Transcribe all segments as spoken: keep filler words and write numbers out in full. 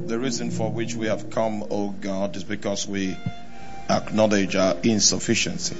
The reason for which we have come, O God, is because we acknowledge our insufficiency.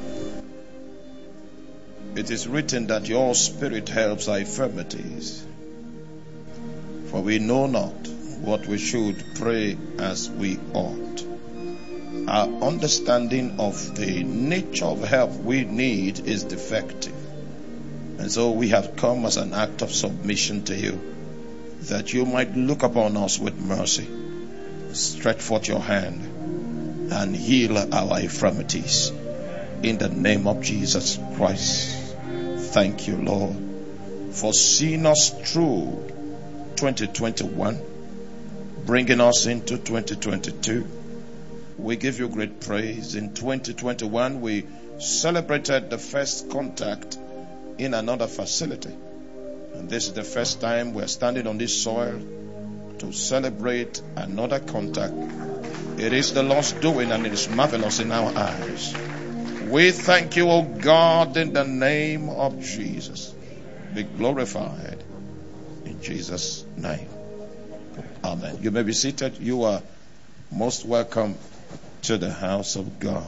It is written that your Spirit helps our infirmities, for we know not what we should pray as we ought. Our understanding of the nature of help we need is defective. And so we have come as an act of submission to you, that you might look upon us with mercy, stretch forth your hand, and heal our infirmities. In the name of Jesus Christ. Thank you, Lord, for seeing us through twenty twenty-one, bringing us into twenty twenty-two. We give you great praise. In twenty twenty-one, we celebrated the first contact in another facility. And this is the first time we're standing on this soil to celebrate another contact. It is the Lord's doing, and it is marvelous in our eyes. We thank you, O God, in the name of Jesus. Be glorified in Jesus' name. Amen. You may be seated. You are most welcome to the house of God.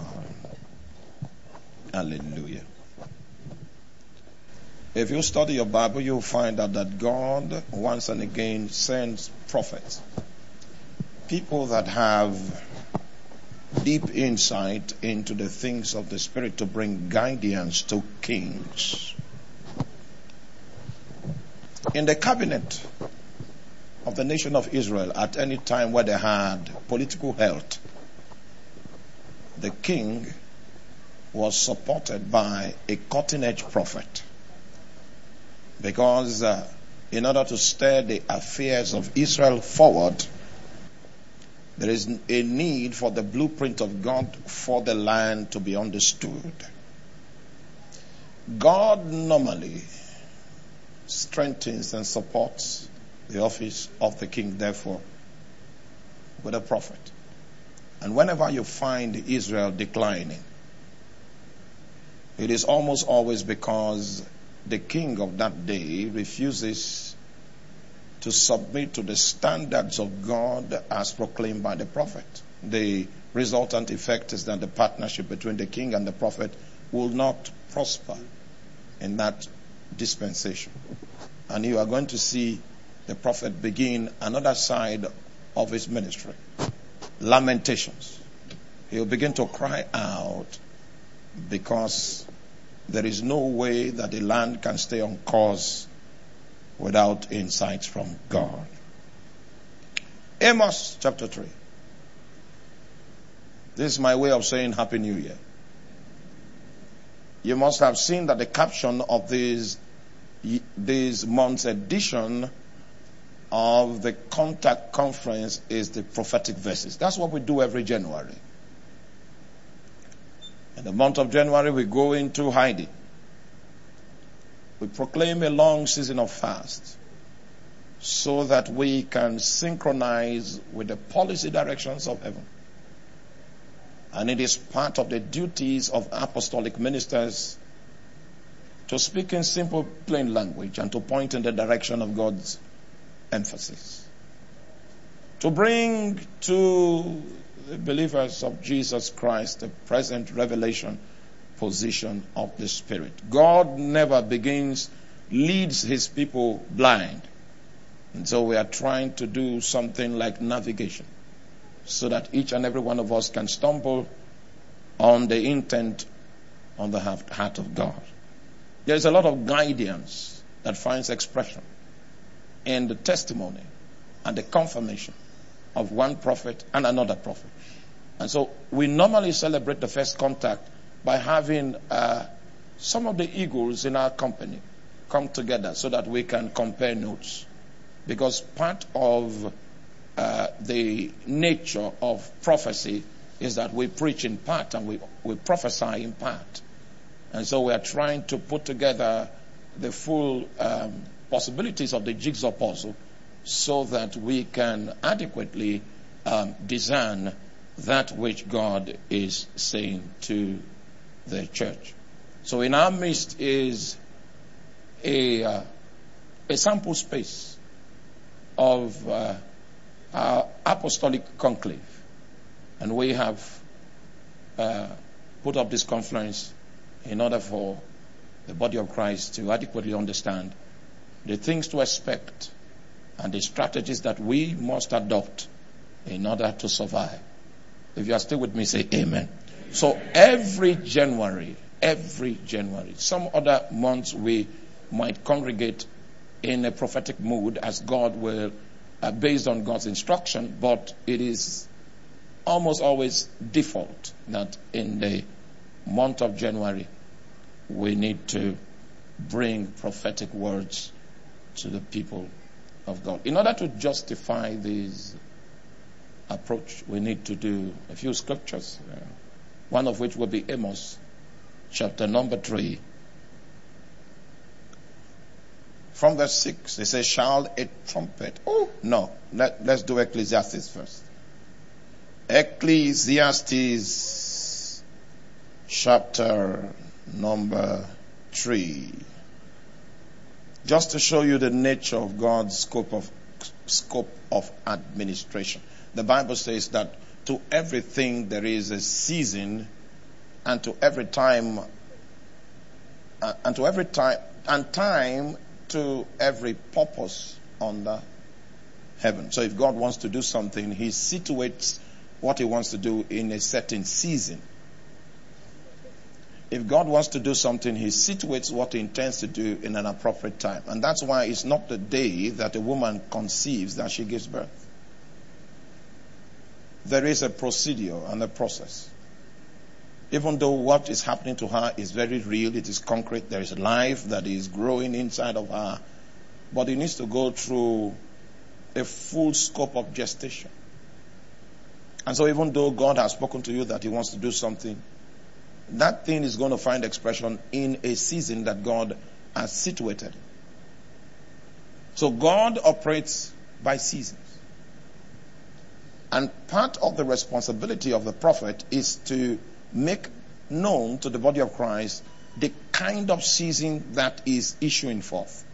Hallelujah. If you study your Bible, you'll find out that God once and again sends prophets, people that have deep insight into the things of the Spirit, to bring guidance to kings. In the cabinet of the nation of Israel, at any time where they had political health, the king was supported by a cutting-edge prophet. Because uh, in order to steer the affairs of Israel forward, there is a need for the blueprint of God for the land to be understood. God normally strengthens and supports the office of the king, therefore, with a prophet. And whenever you find Israel declining, it is almost always because the king of that day refuses to submit to the standards of God as proclaimed by the prophet. The resultant effect is that the partnership between the king and the prophet will not prosper in that dispensation. And you are going to see the prophet begin another side of his ministry. Lamentations. He will begin to cry out because there is no way that the land can stay on course without insights from God. Amos chapter three. This is my way of saying Happy New Year. You must have seen that the caption of this, this month's edition of the Contact Conference is the prophetic verses. That's what we do every January. In the month of January, we go into hiding. We proclaim a long season of fast so that we can synchronize with the policy directions of heaven. And it is part of the duties of apostolic ministers to speak in simple, plain language and to point in the direction of God's emphasis. To bring to the believers of Jesus Christ the present revelation position of the Spirit. God never begins, leads his people blind. And so we are trying to do something like navigation so that each and every one of us can stumble on the intent on the heart of God. There is a lot of guidance that finds expression in the testimony and the confirmation of one prophet and another prophet. And so we normally celebrate the first contact by having uh, some of the eagles in our company come together so that we can compare notes. Because part of uh, the nature of prophecy is that we preach in part and we, we prophesy in part. And so we are trying to put together the full um, possibilities of the jigsaw puzzle so that we can adequately um, discern that which God is saying to the church. So in our midst is a, uh, a sample space of uh, our apostolic conclave. And we have uh, put up this conference in order for the body of Christ to adequately understand the things to expect and the strategies that we must adopt in order to survive. If you are still with me, say amen. So every January, every January, some other months we might congregate in a prophetic mood as God will, uh, based on God's instruction, but it is almost always default that in the month of January we need to bring prophetic words to the people of God. In order to justify this approach, we need to do a few scriptures, uh, one of which will be Amos, chapter number three. From verse six, it says, shall a trumpet... Oh, no. Let, let's do Ecclesiastes first. Ecclesiastes, chapter number three. Just to show you the nature of God's scope of scope of administration. The Bible says that to everything there is a season, and to every time, uh, and to every time, and time to every purpose under heaven. So if God wants to do something, He situates what He wants to do in a certain season. If God wants to do something, He situates what He intends to do in an appropriate time. And that's why it's not the day that a woman conceives that she gives birth. There is a procedure and a process. Even though what is happening to her is very real, it is concrete, there is life that is growing inside of her, but it needs to go through a full scope of gestation. And so even though God has spoken to you that He wants to do something, that thing is going to find expression in a season that God has situated. So God operates by seasons. And part of the responsibility of the prophet is to make known to the body of Christ the kind of season that is issuing forth.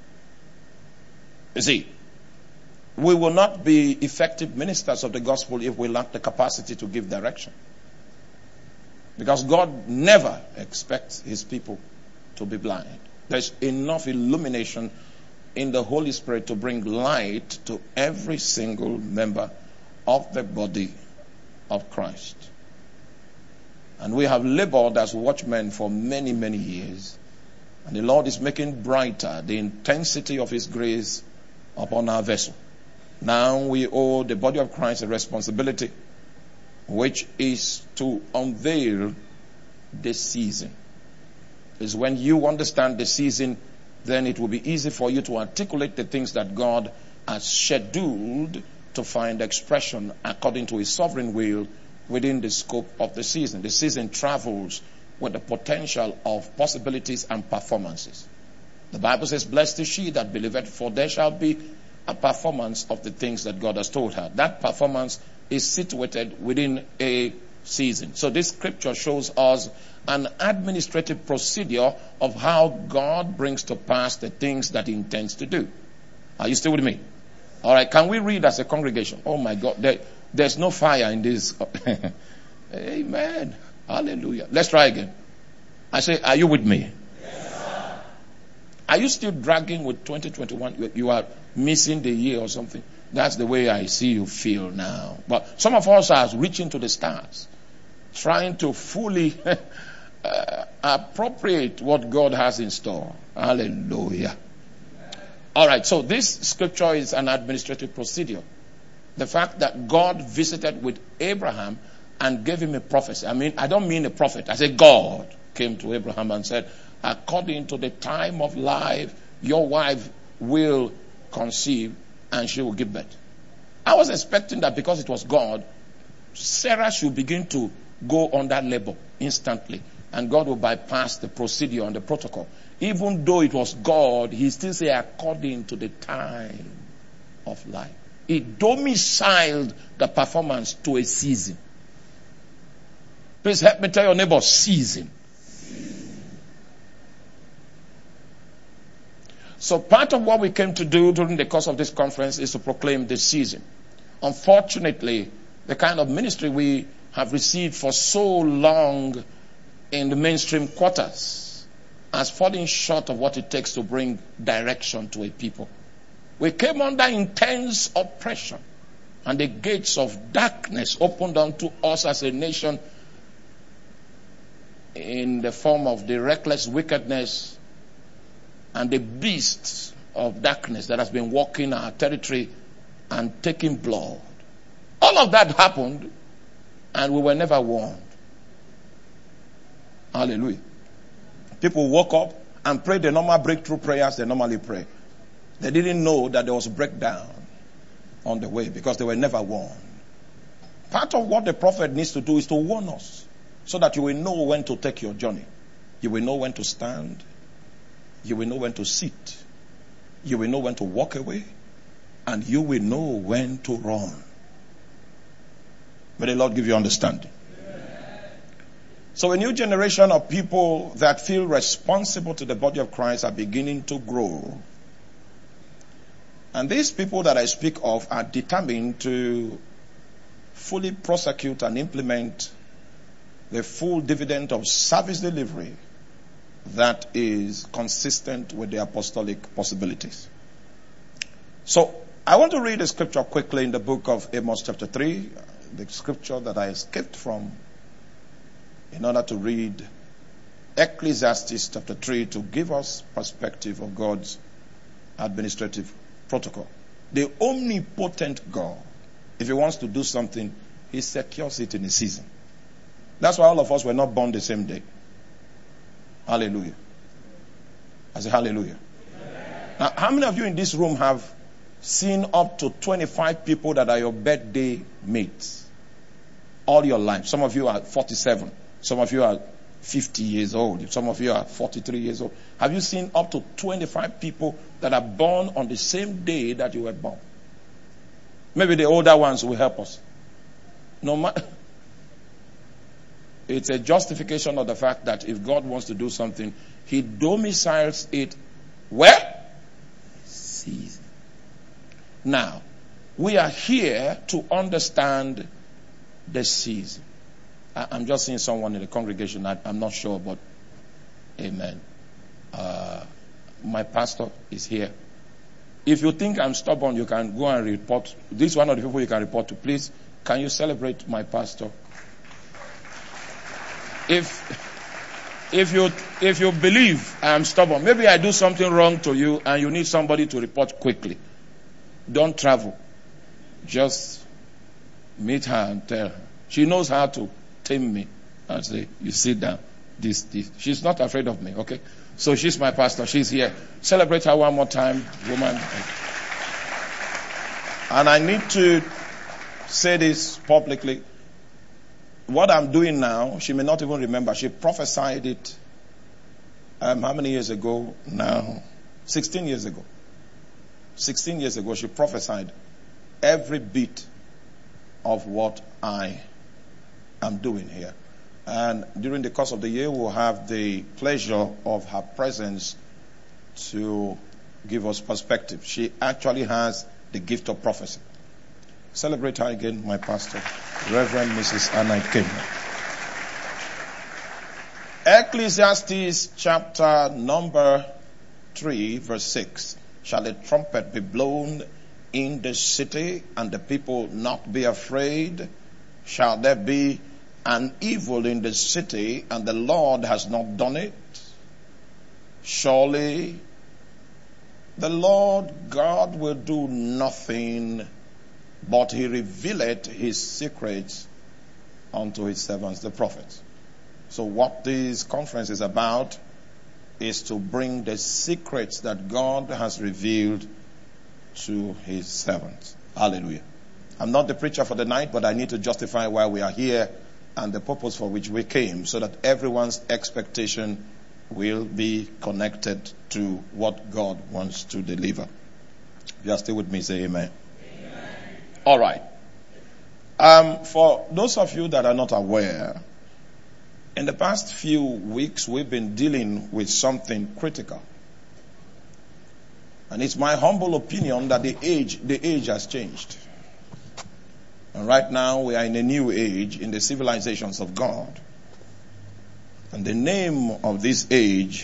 You see, we will not be effective ministers of the gospel if we lack the capacity to give direction. Because God never expects His people to be blind. There's enough illumination in the Holy Spirit to bring light to every single member of the body of Christ. And we have labored as watchmen for many, many years. And the Lord is making brighter the intensity of His grace upon our vessel. Now we owe the body of Christ a responsibility, which is to unveil the season. Is when you understand the season, then it will be easy for you to articulate the things that God has scheduled to find expression according to His sovereign will within the scope of the season. The season travels with the potential of possibilities and performances. The Bible says, blessed is she that believeth, for there shall be a performance of the things that God has told her. That performance is situated within a season. So this scripture shows us an administrative procedure of how God brings to pass the things that He intends to do. Are you still with me? All right, can we read as a congregation? Oh my God, there, there's no fire in this. Amen. Hallelujah. Let's try again. I say, are you with me? Yes, sir. Are you still dragging with twenty twenty-one? You are missing the year or something. That's the way I see you feel now. But some of us are reaching to the stars, trying to fully uh, appropriate what God has in store. Hallelujah. All right, so this scripture is an administrative procedure. The fact that God visited with Abraham and gave him a prophecy. I mean, I don't mean a prophet. I say God came to Abraham and said, according to the time of life, your wife will conceive and she will give birth. I was expecting that because it was God, Sarah should begin to go under labor instantly. And God will bypass the procedure and the protocol. Even though it was God, He still said according to the time of life. He domiciled the performance to a season. Please help me tell your neighbor, season. So part of what we came to do during the course of this conference is to proclaim the season. Unfortunately, the kind of ministry we have received for so long in the mainstream quarters has fallen short of what it takes to bring direction to a people. We came under intense oppression, and the gates of darkness opened unto us as a nation in the form of the reckless wickedness and the beasts of darkness that has been walking our territory and taking blood. All of that happened, and we were never warned. Hallelujah. People woke up and prayed the normal breakthrough prayers they normally pray. They didn't know that there was a breakdown on the way because they were never warned. Part of what the prophet needs to do is to warn us so that you will know when to take your journey. You will know when to stand. You will know when to sit. You will know when to walk away. And you will know when to run. May the Lord give you understanding. So a new generation of people that feel responsible to the body of Christ are beginning to grow. And these people that I speak of are determined to fully prosecute and implement the full dividend of service delivery that is consistent with the apostolic possibilities. So I want to read a scripture quickly in the book of Amos chapter three, the scripture that I skipped from in order to read Ecclesiastes chapter three to give us perspective of God's administrative protocol. The omnipotent God, if he wants to do something, he secures it in a season. That's why all of us were not born the same day. Hallelujah. I say hallelujah. Amen. Now, how many of you in this room have seen up to twenty-five people that are your birthday mates all your life? Some of you are forty-seven. Some of you are fifty years old. Some of you are forty-three years old. Have you seen up to twenty-five people that are born on the same day that you were born? Maybe the older ones will help us. No matter. It's a justification of the fact that if God wants to do something, he domiciles it where? Season. Now, we are here to understand the season. I, I'm just seeing someone in the congregation. I, I'm not sure, but amen. Uh, my pastor is here. If you think I'm stubborn, you can go and report. This is one of the people you can report to. Please, can you celebrate my pastor? If if you if you believe I am stubborn, maybe I do something wrong to you and you need somebody to report quickly, don't travel. Just meet her and tell her. She knows how to tame me and say, you sit down. This, this. She's not afraid of me, okay? So she's my pastor. She's here. Celebrate her one more time, woman. And I need to say this publicly. What I'm doing now, she may not even remember. She prophesied it um, how many years ago now? sixteen years ago. sixteen years ago, she prophesied every bit of what I am doing here. And during the course of the year, we'll have the pleasure of her presence to give us perspective. She actually has the gift of prophecy. Celebrate her again, my pastor, Reverend Missus Anna King. Ecclesiastes chapter number three, verse six. Shall a trumpet be blown in the city, and the people not be afraid? Shall there be an evil in the city, and the Lord has not done it? Surely the Lord God will do nothing, but he revealeth his secrets unto his servants, the prophets. So what this conference is about is to bring the secrets that God has revealed to his servants. Hallelujah. I'm not the preacher for the night, but I need to justify why we are here and the purpose for which we came, so that everyone's expectation will be connected to what God wants to deliver. If you are still with me, say amen. Amen. All right. Um, for those of you that are not aware, in the past few weeks, we've been dealing with something critical. And it's my humble opinion that the age, the age has changed. And right now we are in a new age in the civilizations of God. And the name of this age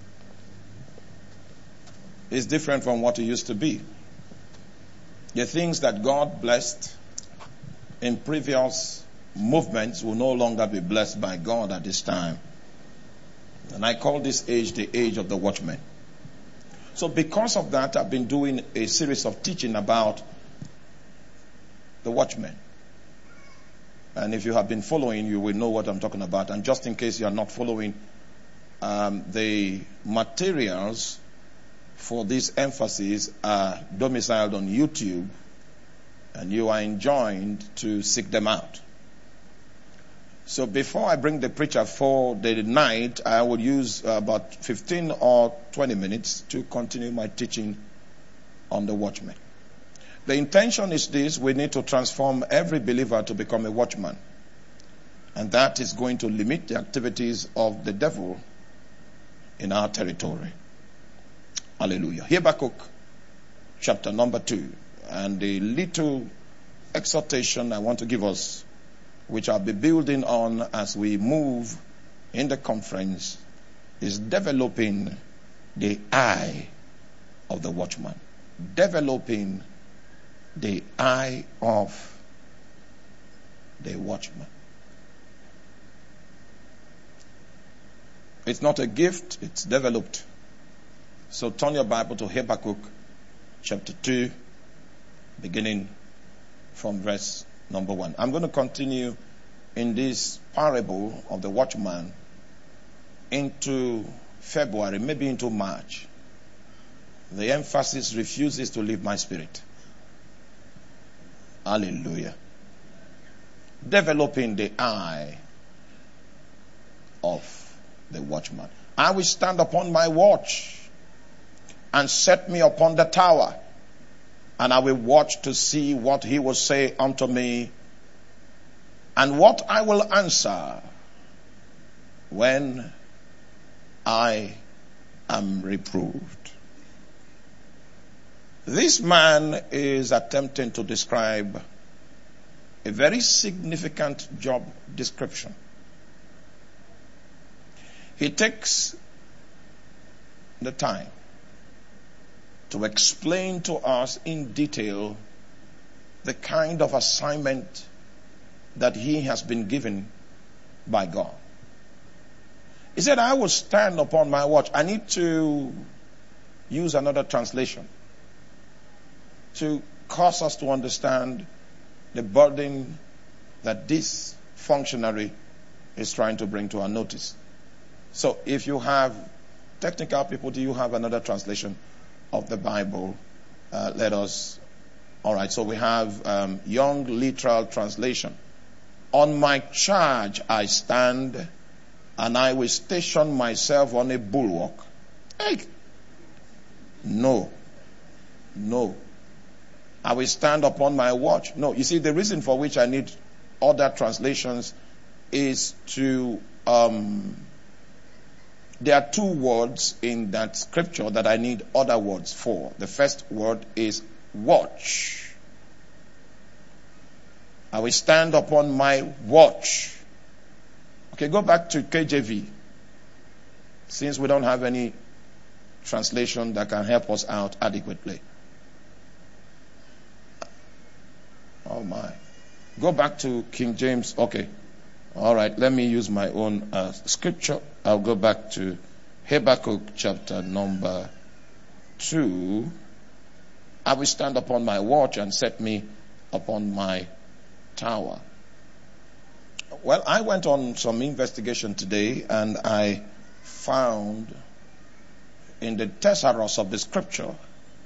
is different from what it used to be. The things that God blessed in previous movements will no longer be blessed by God at this time. And I call this age the age of the watchman. So because of that, I've been doing a series of teaching about the watchman. And if you have been following, you will know what I'm talking about. And just in case you are not following, um, the materials for this emphasis are domiciled on YouTube, and you are enjoined to seek them out. So before I bring the preacher for the night, I will use about fifteen or twenty minutes to continue my teaching on the watchman. The intention is this: we need to transform every believer to become a watchman. And that is going to limit the activities of the devil in our territory. Hallelujah. Habakkuk chapter number two. And the little exhortation I want to give us, which I'll be building on as we move in the conference, is developing the eye of the watchman. Developing the eye of the watchman. It's not a gift, it's developed. So turn your Bible to Habakkuk chapter two, beginning from verse number one. I'm going to continue in this parable of the watchman into February, maybe into March. The emphasis refuses to leave my spirit. Hallelujah. Developing the eye of the watchman. I will stand upon my watch and set me upon the tower, and I will watch to see what he will say unto me, and what I will answer when I am reproved. This man is attempting to describe a very significant job description. He takes the time to explain to us in detail the kind of assignment that he has been given by God. He said, I will stand upon my watch. I need to use another translation to cause us to understand the burden that this functionary is trying to bring to our notice. So if you have technical people, do you have another translation of the Bible? Uh, let us. All right, so we have um, Young Literal Translation. On my charge I stand, and I will station myself on a bulwark. Hey. No. No. I will stand upon my watch. No, you see, the reason for which I need other translations is to, um, there are two words in that scripture that I need other words for. The first word is watch. I will stand upon my watch. Okay, go back to K J V. Since we don't have any translation that can help us out adequately. Oh my. Go back to King James. Okay. All right. Let me use my own uh, scripture. I'll go back to Habakkuk chapter number two. I will stand upon my watch and set me upon my tower. Well, I went on some investigation today, and I found in the thesaurus of the scripture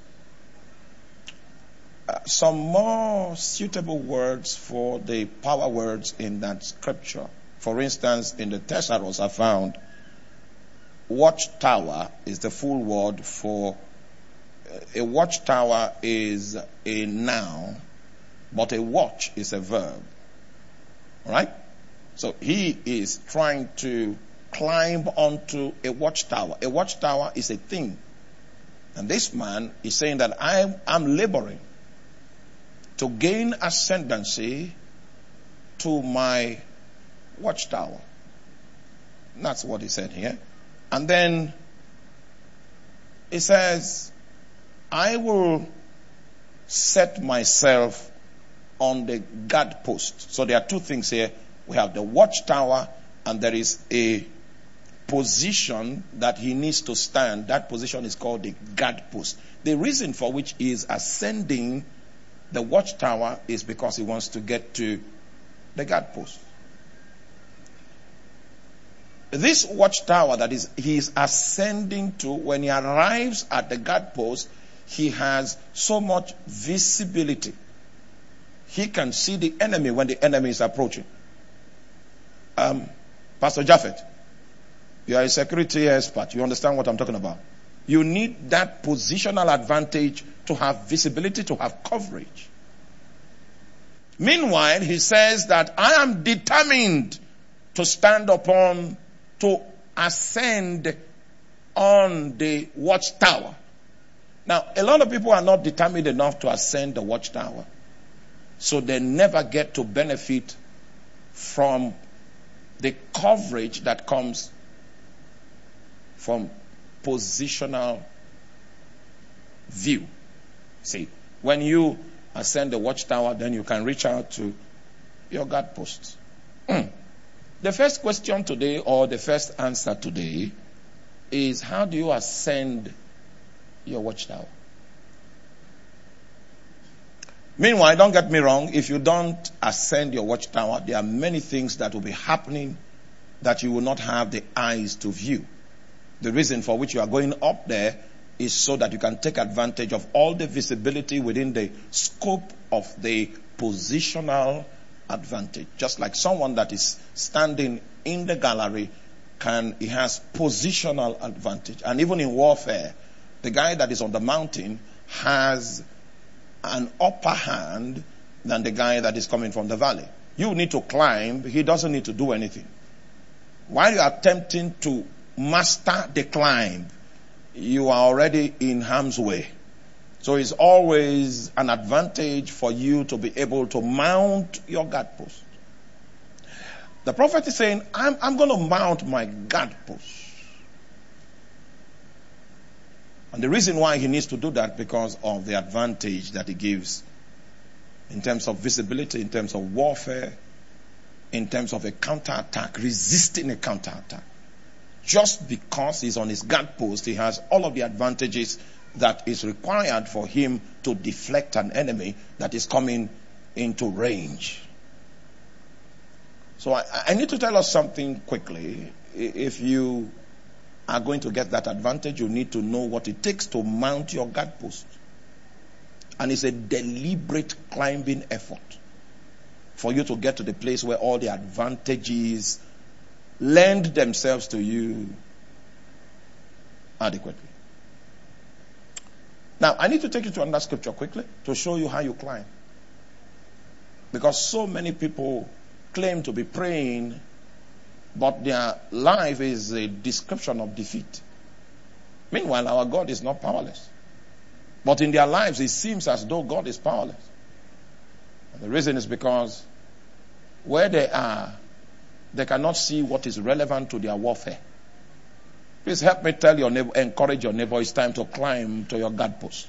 Uh, some more suitable words for the power words in that scripture. For instance, in the thesaurus I found watchtower is the full word for uh, a watchtower is a noun, but a watch is a verb. All right? So he is trying to climb onto a watchtower. A watchtower is a thing. And this man is saying that I'm, I'm laboring to gain ascendancy to my watchtower. That's what he said here. And then he says, I will set myself on the guard post. So there are two things here. We have the watchtower, and there is a position that he needs to stand. That position is called the guard post. The reason for which he is ascending the watchtower is because he wants to get to the guard post. This watchtower that is he is ascending to, when he arrives at the guard post, he has so much visibility. He can see the enemy when the enemy is approaching. Um, Pastor Japheth, you are a security expert. You understand what I'm talking about. You need that positional advantage to have visibility, to have coverage. Meanwhile, he says that I am determined to stand upon, to ascend on the watchtower. Now, a lot of people are not determined enough to ascend the watchtower. So they never get to benefit from the coverage that comes from positional view. See, when you ascend the watchtower, then you can reach out to your guard posts. The first question today, or the first answer today, is how do you ascend your watchtower? Meanwhile, don't get me wrong, if you don't ascend your watchtower, there are many things that will be happening that you will not have the eyes to view. The reason for which you are going up there is so that you can take advantage of all the visibility within the scope of the positional advantage. Just like someone that is standing in the gallery, can he has positional advantage. And even in warfare, the guy that is on the mountain has an upper hand than the guy that is coming from the valley. You need to climb, he doesn't need to do anything. While you are attempting to master the climb, you are already in harm's way. So it's always an advantage for you to be able to mount your guard post. The prophet is saying, I'm, I'm going to mount my guard post. And the reason why he needs to do that, because of the advantage that he gives in terms of visibility, in terms of warfare, in terms of a counterattack, resisting a counterattack. Just because he's on his guard post, he has all of the advantages that is required for him to deflect an enemy that is coming into range. So I, I need to tell us something quickly. If you are going to get that advantage, you need to know what it takes to mount your guard post. And it's a deliberate climbing effort for you to get to the place where all the advantages lend themselves to you adequately. Now, I need to take you to another scripture quickly to show you how you climb. Because so many people claim to be praying, but their life is a description of defeat. Meanwhile, our God is not powerless. But in their lives, it seems as though God is powerless. And the reason is because where they are, they cannot see what is relevant to their warfare. Please help me tell your neighbor, encourage your neighbor, it's time to climb to your guard post.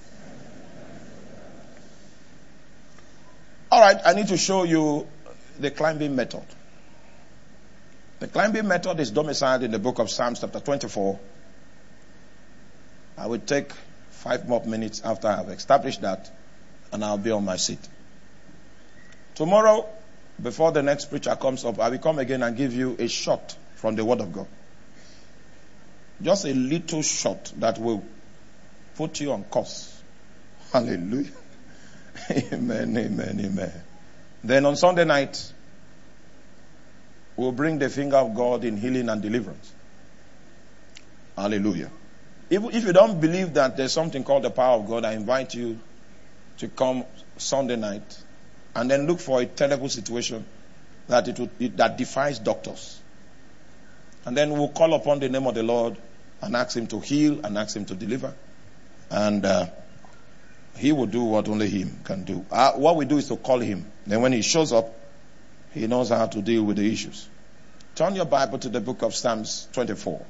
All right, I need to show you the climbing method. The climbing method is domiciled in the book of Psalms chapter twenty-four. I will take five more minutes after I have established that, and I'll be on my seat. Tomorrow, before the next preacher comes up, I will come again and give you a shot from the Word of God. Just a little shot that will put you on course. Hallelujah. Amen, amen, amen. Then on Sunday night, we'll bring the finger of God in healing and deliverance. Hallelujah. If, if you don't believe that there's something called the power of God, I invite you to come Sunday night and then look for a terrible situation that it, would, it that defies doctors. And then we'll call upon the name of the Lord and ask him to heal and ask him to deliver. And uh, He will do what only him can do. Uh, what we do is to call him. Then when he shows up, he knows how to deal with the issues. Turn your Bible to the book of Psalms twenty-four.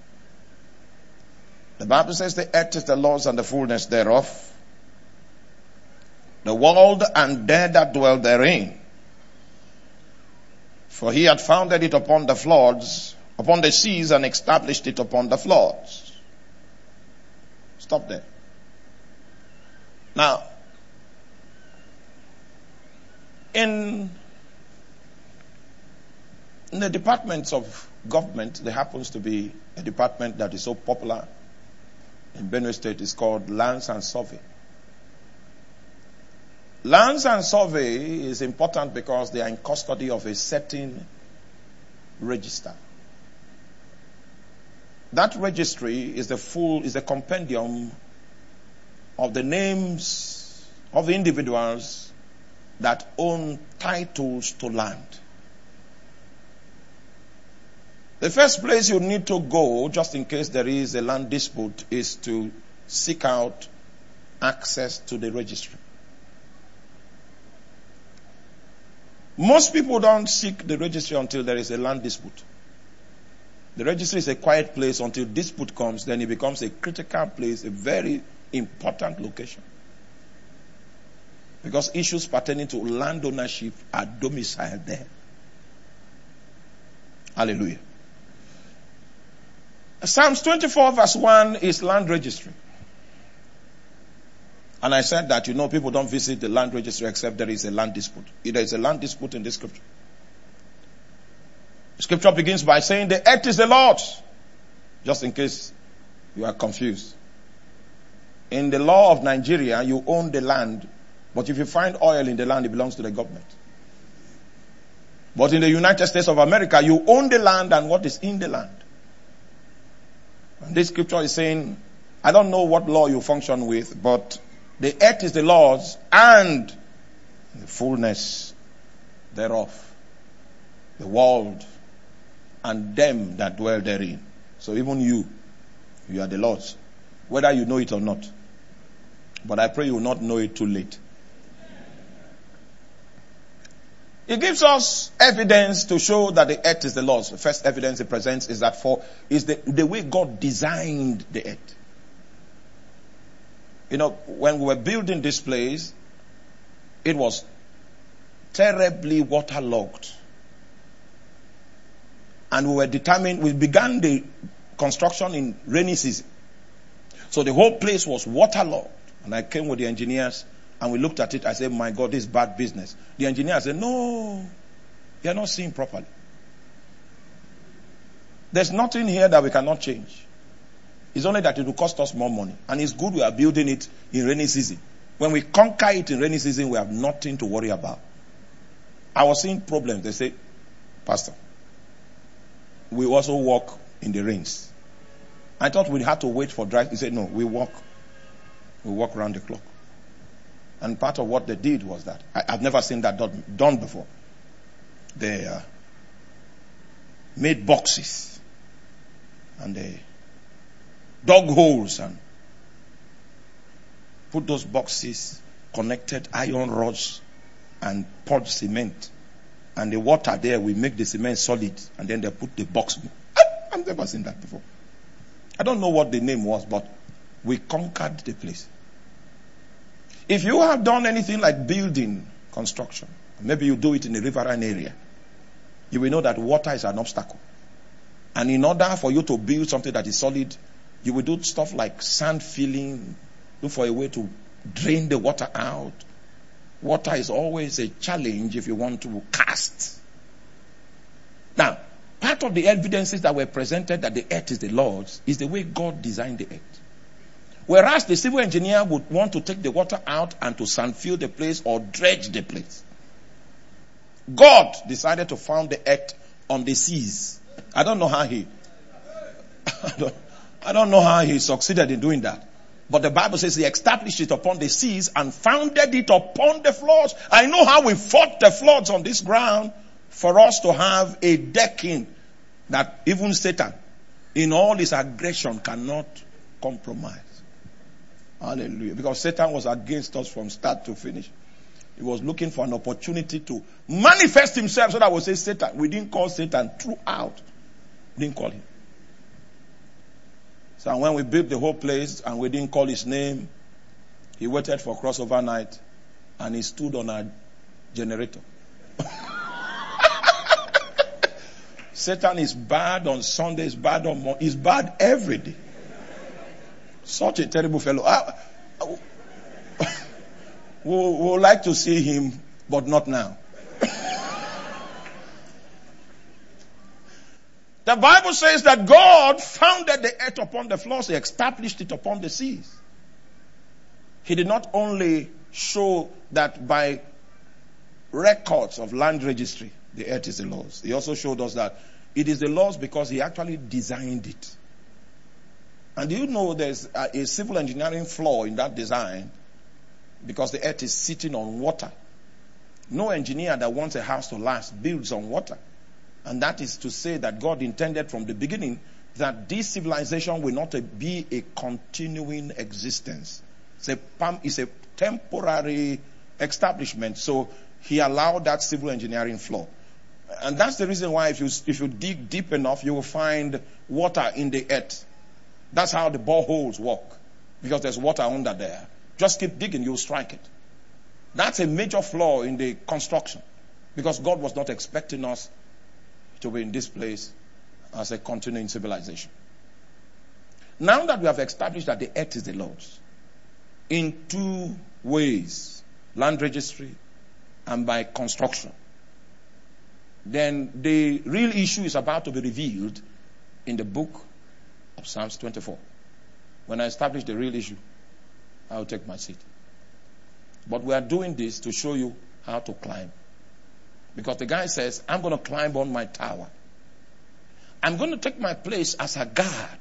The Bible says the earth is the Lord's and the fullness thereof, the world and they that dwell therein. For he had founded it upon the floods, upon the seas, and established it upon the floods. Stop there. Now, in, in the departments of government, there happens to be a department that is so popular in Benue State. It's called Lands and Survey. Lands and Survey is important because they are in custody of a certain register. That registry is the full, is a compendium of the names of the individuals that own titles to land. The first place you need to go, just in case there is a land dispute, is to seek out access to the registry. Most people don't seek the registry until there is a land dispute. The registry is a quiet place until dispute comes, then it becomes a critical place, a very important location. Because issues pertaining to land ownership are domiciled there. Hallelujah. Psalms twenty-four verse one is land registry. And I said that, you know, people don't visit the land registry except there is a land dispute. There is a land dispute in the scripture. The scripture begins by saying the earth is the Lord's. Just in case you are confused. In the law of Nigeria, you own the land, but if you find oil in the land, it belongs to the government. But in the United States of America, you own the land and what is in the land. And this scripture is saying, I don't know what law you function with, but the earth is the Lord's and the fullness thereof, the world and them that dwell therein. So even you, you are the Lord's, whether you know it or not. But I pray you will not know it too late. It gives us evidence to show that the earth is the Lord's. The first evidence it presents is that for is the, the way God designed the earth. You know, when we were building this place, it was terribly waterlogged. And we were determined, we began the construction in rainy season. So the whole place was waterlogged. And I came with the engineers and we looked at it. I said, my God, this is bad business. The engineer said, no, you're not seeing properly. There's nothing here that we cannot change. It's only that it will cost us more money. And it's good we are building it in rainy season. When we conquer it in rainy season, we have nothing to worry about. I was seeing problems. They say, Pastor, we also walk in the rains. I thought we had to wait for dry. He said, no, we walk. We walk around the clock. And part of what they did was that. I, I've never seen that done, done before. They uh, made boxes. And they dug holes and put those boxes, connected iron rods and poured cement. And the water there will make the cement solid. And then they put the box. I've never seen that before. I don't know what the name was, but we conquered the place. If you have done anything like building construction, maybe you do it in a riverine area, you will know that water is an obstacle. And in order for you to build something that is solid, you will do stuff like sand filling, look for a way to drain the water out. Water is always a challenge if you want to cast. Now, part of the evidences that were presented that the earth is the Lord's is the way God designed the earth. Whereas the civil engineer would want to take the water out and to sand fill the place or dredge the place. God decided to found the earth on the seas. I don't know how he, I don't, I don't know how he succeeded in doing that. But the Bible says he established it upon the seas and founded it upon the floods. I know how we fought the floods on this ground for us to have a decking that even Satan, in all his aggression, cannot compromise. Hallelujah. Because Satan was against us from start to finish. He was looking for an opportunity to manifest himself so that we say Satan. We didn't call Satan throughout. We didn't call him. So when we built the whole place and we didn't call his name, he waited for crossover night and he stood on a generator. Satan is bad on Sundays, bad on Monday. He's bad every day. Such a terrible fellow. I, I, we would like to see him, but not now. The Bible says that God founded the earth upon the floors. He established it upon the seas. He did not only show that by records of land registry, the earth is the Lord's. He also showed us that it is the Lord's because he actually designed it. And do you know there's a, a civil engineering flaw in that design? Because the earth is sitting on water. No engineer that wants a house to last builds on water. And that is to say that God intended from the beginning that this civilization will not be a continuing existence. It's a, it's a temporary establishment. So he allowed that civil engineering flaw. And that's the reason why if you, if you dig deep enough, you will find water in the earth. That's how the boreholes work. Because there's water under there. Just keep digging, you'll strike it. That's a major flaw in the construction. Because God was not expecting us to be in this place as a continuing civilization. Now that we have established that the earth is the Lord's, in two ways, land registry and by construction, then the real issue is about to be revealed in the book of Psalms twenty-four. When I establish the real issue, I will take my seat. But we are doing this to show you how to climb. Because the guy says, I'm going to climb on my tower. I'm going to take my place as a guard.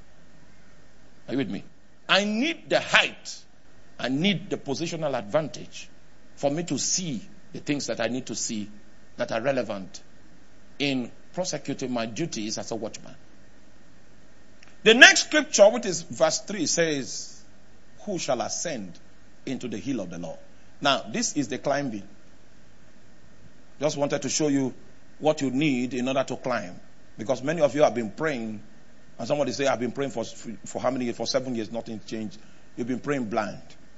Are you with me? I need the height. I need the positional advantage for me to see the things that I need to see that are relevant in prosecuting my duties as a watchman. The next scripture, which is verse three, says, who shall ascend into the hill of the Lord? Now, this is the climbing. Just wanted to show you what you need in order to climb. Because many of you have been praying, and somebody say, I've been praying for, for how many years? For seven years, nothing changed. You've been praying blind.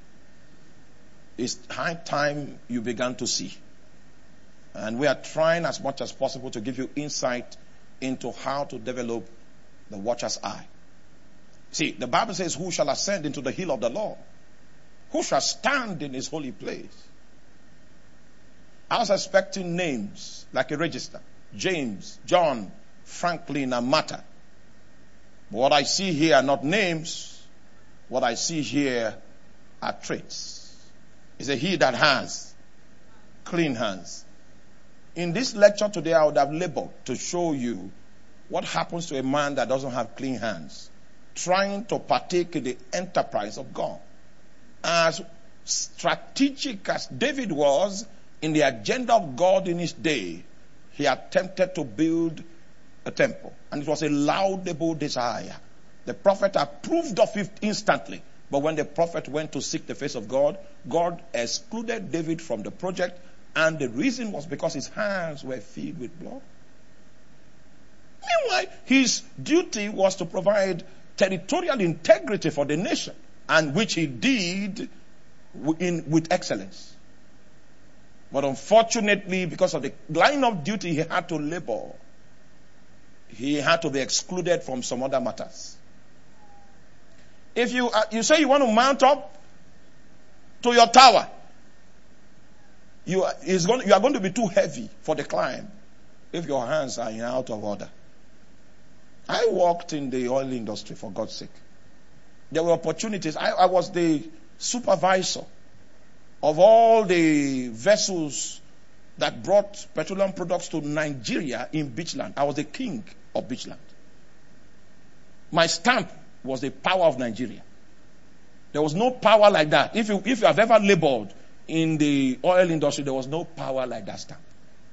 It's high time you began to see. And we are trying as much as possible to give you insight into how to develop the watcher's eye. See, the Bible says, who shall ascend into the hill of the Lord? Who shall stand in his holy place? I was expecting names like a register. James, John, Franklin, and Martha. But what I see here are not names. What I see here are traits. It's a he that has clean hands. In this lecture today, I would have labeled to show you what happens to a man that doesn't have clean hands, trying to partake in the enterprise of God. As strategic as David was in the agenda of God in his day, he attempted to build a temple. And it was a laudable desire. The prophet approved of it instantly. But when the prophet went to seek the face of God, God excluded David from the project. And the reason was because his hands were filled with blood. Meanwhile, his duty was to provide territorial integrity for the nation, and which he did in, with excellence. But unfortunately, because of the line of duty he had to labor, he had to be excluded from some other matters. If you uh, you say you want to mount up to your tower, you are, is going, you are going to be too heavy for the climb if your hands are in out of order. I worked in the oil industry, for God's sake. There were opportunities. I, I was the supervisor of all the vessels that brought petroleum products to Nigeria in Beachland. I was the king of Beachland. My stamp was the power of Nigeria. There was no power like that. If you, if you have ever labored in the oil industry, there was no power like that stamp.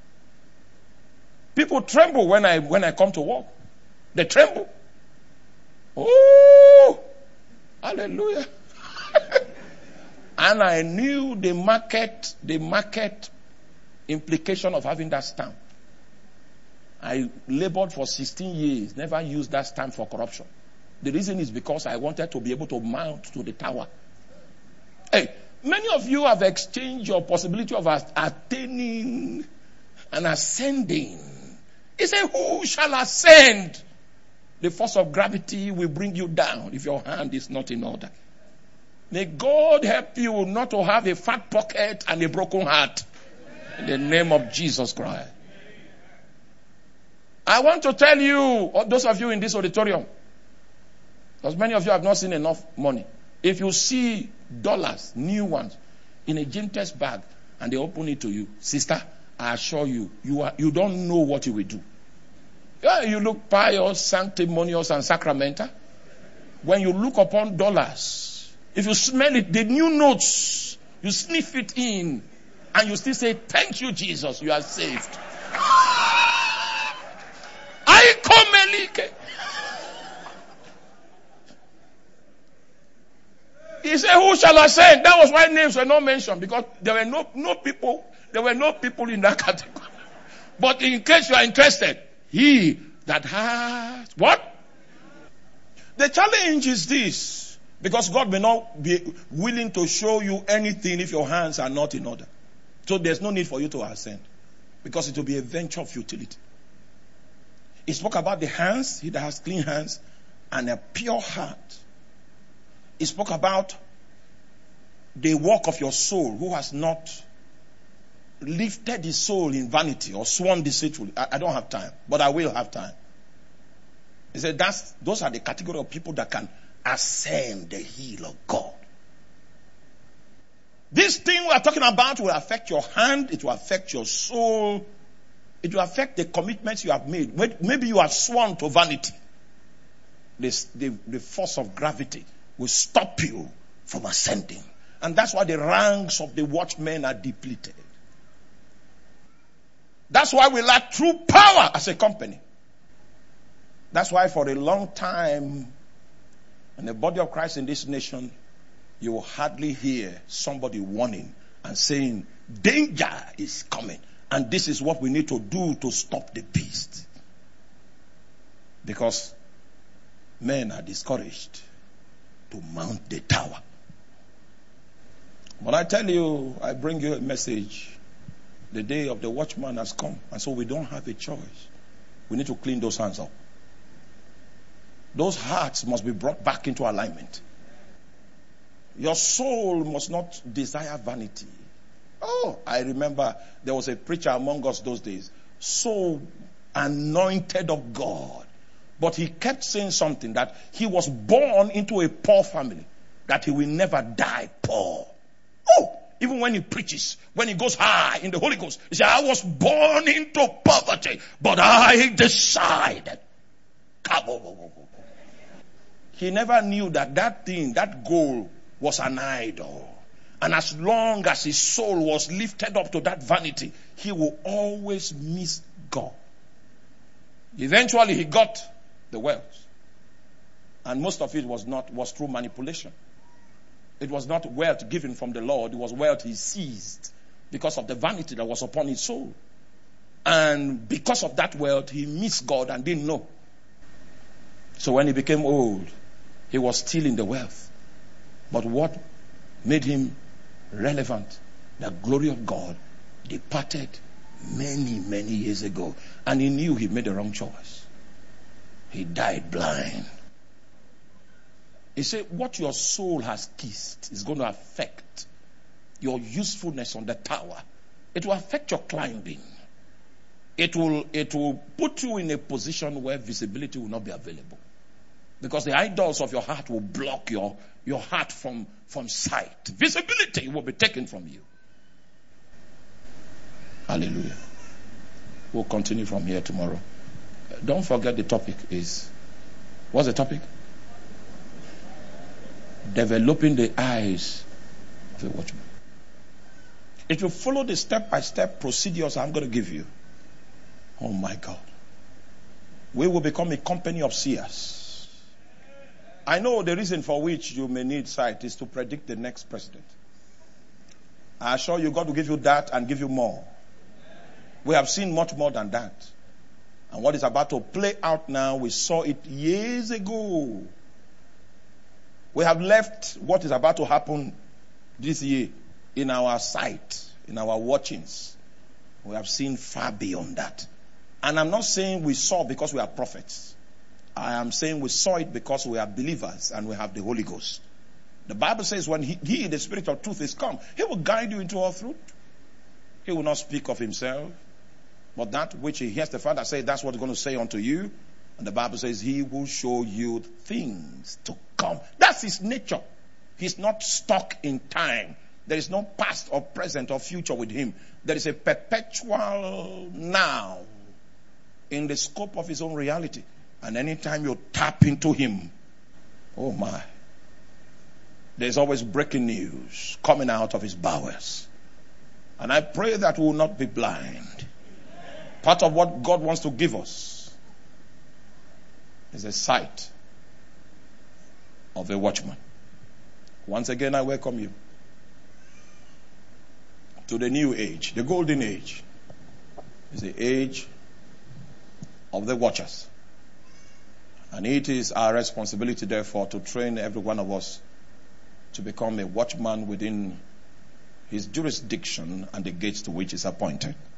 People tremble when I, when I come to work. They tremble. Oh, hallelujah. And I knew the market, the market implication of having that stamp. I labored for sixteen years, never used that stamp for corruption. The reason is because I wanted to be able to mount to the tower. Hey, many of you have exchanged your possibility of attaining and ascending. He said, who shall ascend? The force of gravity will bring you down if your hand is not in order. May God help you not to have a fat pocket and a broken heart. In the name of Jesus Christ. I want to tell you, those of you in this auditorium, because many of you have not seen enough money. If you see dollars, new ones, in a gym test bag, and they open it to you, sister, I assure you, you are, you don't know what you will do. Yeah, you look pious, sanctimonious, and sacramental. When you look upon dollars, if you smell it, the new notes, you sniff it in, and you still say, thank you, Jesus, you are saved. I come Elike. He said, who shall ascend? That was why names were not mentioned, because there were no, no people, there were no people in that category. But in case you are interested, he that has what? The challenge is this, because God may not be willing to show you anything if your hands are not in order. So there's no need for you to ascend, because it will be a venture of futility. He spoke about the hands, he that has clean hands and a pure heart. He spoke about the work of your soul, who has not lifted his soul in vanity or sworn deceitfully. I, I don't have time, but I will have time. He said that's, those are the category of people that can ascend the hill of God. This thing we are talking about will affect your hand, it will affect your soul, it will affect the commitments you have made. Maybe you have sworn to vanity. This, the, the force of gravity will stop you from ascending. And that's why the ranks of the watchmen are depleted. That's why we lack true power as a company. That's why for a long time, in the body of Christ in this nation, you will hardly hear somebody warning and saying, danger is coming. And this is what we need to do to stop the beast. Because men are discouraged to mount the tower. But I tell you, I bring you a message. The day of the watchman has come. And so we don't have a choice. We need to clean those hands up. Those hearts must be brought back into alignment. Your soul must not desire vanity. Oh, I remember there was a preacher among us those days, so anointed of God. But he kept saying something, that he was born into a poor family, that he will never die poor. Oh, even when he preaches, when he goes high in the Holy Ghost, he said, I was born into poverty, but I decided. He never knew that that thing, that goal was an idol. And as long as his soul was lifted up to that vanity, he will always miss God. Eventually he got the wealth. And most of it was not, was through manipulation. It was not wealth given from the Lord, it was wealth he seized because of the vanity that was upon his soul. And because of that wealth, he missed God and didn't know. So when he became old, he was still in the wealth. But what made him relevant? The glory of God departed many, many years ago. And he knew he made the wrong choice. He died blind. He said, what your soul has kissed is going to affect your usefulness on the tower. It will affect your climbing. It will, it will put you in a position where visibility will not be available. Because the idols of your heart will block your, your heart from, from sight. Visibility will be taken from you. Hallelujah. We'll continue from here tomorrow. Don't forget the topic is, what's the topic? Developing the eyes of the watchman. It will follow the step-by-step procedures I'm going to give you. Oh my God. We will become a company of seers. I know the reason for which you may need sight is to predict the next president. I assure you, God will give you that and give you more. We have seen much more than that. And what is about to play out now, we saw it years ago. We have left what is about to happen this year in our sight, in our watchings. We have seen far beyond that. And I'm not saying we saw because we are prophets. I am saying we saw it because we are believers and we have the Holy Ghost. The Bible says when he, he, the Spirit of truth, is come, he will guide you into all truth. He will not speak of himself, but that which he hears the Father say, that's what he's going to say unto you. And the Bible says he will show you things to come. That's his nature. He's not stuck in time. There is no past or present or future with him. There is a perpetual now in the scope of his own reality. And anytime you tap into him, oh my, there's always breaking news coming out of his bowels. And I pray that we will not be blind. Part of what God wants to give us is a sight of a watchman. Once again, I welcome you to the new age, the golden age. It's the age of the watchers. And it is our responsibility, therefore, to train every one of us to become a watchman within his jurisdiction and the gates to which is appointed.